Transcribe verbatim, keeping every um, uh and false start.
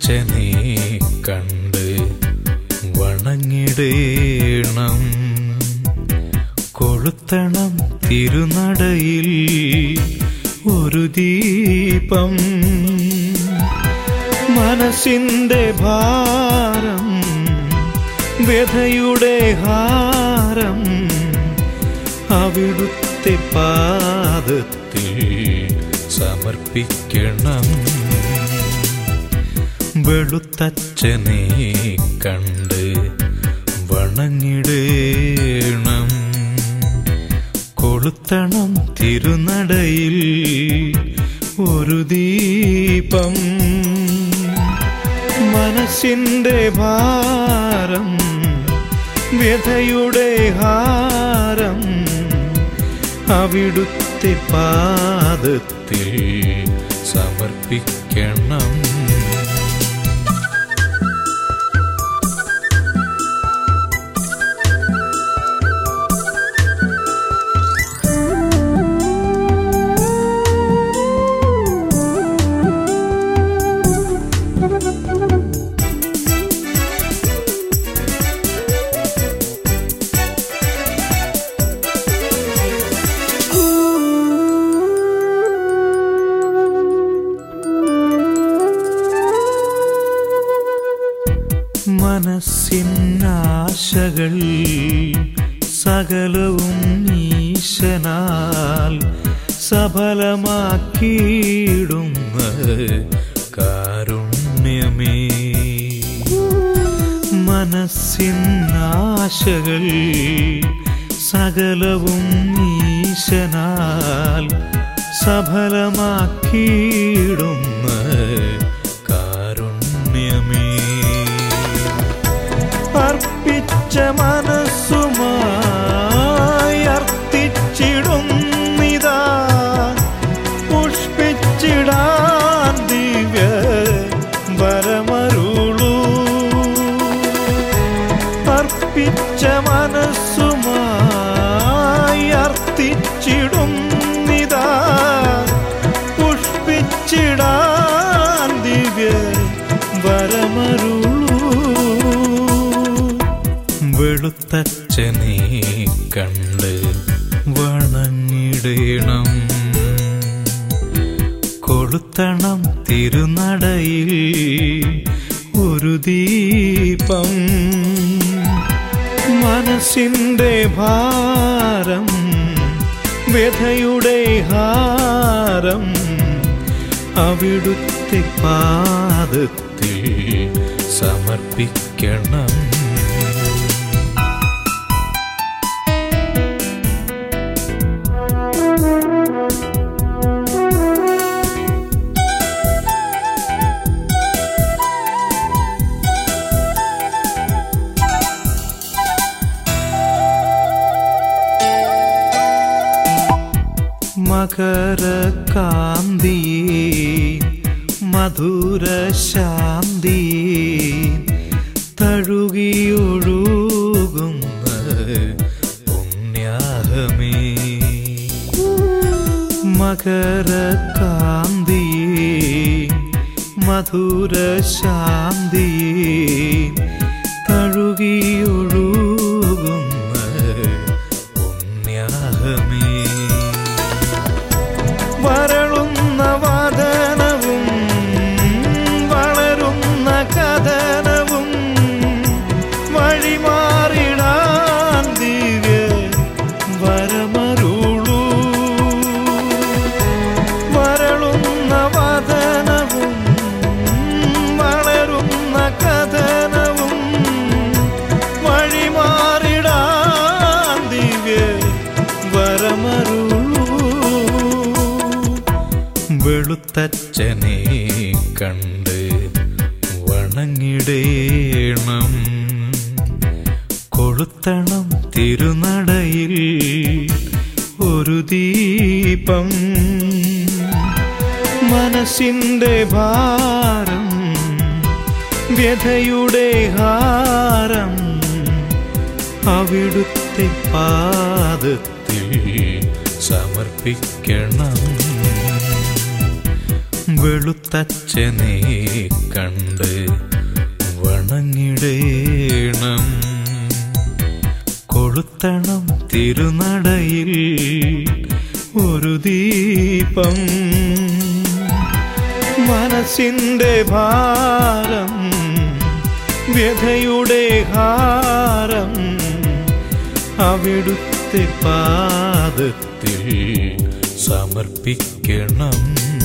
വെളുത്തച്ഛനെ കണ്ട് വണങ്ങിടേണം. കൊളുത്തണം തിരുനടയിൽ ഒരു ദീപം. മനസ്സിന്റെ ഭാരം വ്യഥയുടെ ഹാരം അവിടുത്തെ പാദത്തിൽ സമർപ്പിക്കണം. വെളുത്തച്ഛനെ കണ്ട് വണങ്ങിടേണം. കൊളുത്തണം തിരുനടയിൽ ഒരു ദീപം. മനസ്സിന്റെ ഭാരം വ്യഥയുടെ ഹാരം അവിടുത്തെ പാദത്തിൽ സമർപ്പിക്കണം. മനസ്സിനാശകൾ സകലവും ഈശനാൽ സഫലമാക്കിയിടുന്ന കാരുണ്യമേ. മനസ്സിനാശകൾ സകലവും ഈശനാൽ സഫലമാക്കിയിടുന്ന കാരുണ്യമേ. അർപ്പിച്ച മനസ്സുമായി അർത്തിച്ചിടുന്നിതാ പുഷ്പിച്ചിടാൻ ദിവ്യ വരമരുളൂ. അർപ്പിച്ച മനസ്സുമായി അർത്തിച്ചിടുന്നിതാ പുഷ്പിച്ചിടാൻ ദിവ്യ വരമരുളൂ. വെളുത്തച്ഛനെ കണ്ട് വണങ്ങിടേണം. കൊളുത്തണം തിരുനടയിൽ ഒരു ദീപം. മനസ്സിന്റെ ഭാരം വ്യഥയുടെ ഹാരം അവിടുത്തെ പാദത്തിൽ സമർപ്പിക്കണം. മകരകാന്തിയേ മധുരശാന്തിയേ തഴുകിയൊഴുകുന്ന പുണ്യാഹമേ. മകരകാന്തിയേ മധുരശാന്തിയേ തഴുകിയൊഴുകുന്ന പുണ്യാഹമേ. വരളുന്ന വദനവും വളരുന്ന കഥനവും വഴിമാറിടാൻ ദിവ്യ വരമരുളൂ. വരളുന്ന വദനവും വളരുന്ന കഥനവും വഴിമാറിടാൻ ദിവ്യ വരമരുളൂ. വെളുത്തച്ഛനെ കണ്ട് വണങ്ങിടേണം. കൊളുത്തണം തിരുനടയിൽ ഒരു ദീപം. മനസ്സിന്റെ ഭാരം വ്യഥയുടെ ഹാരം അവിടുത്തെ പാദത്തിൽ സമർപ്പിക്കണം. വെളുത്തച്ഛനെ കണ്ട് ചാർത്തണം തിരുനടയിൽ ഒരു ദീപം. മനസ്സിന്റെ ഭാരം വ്യഥയുടെ ഹാരം അവിടുത്തെ പാദത്തിൽ സമർപ്പിക്കണം.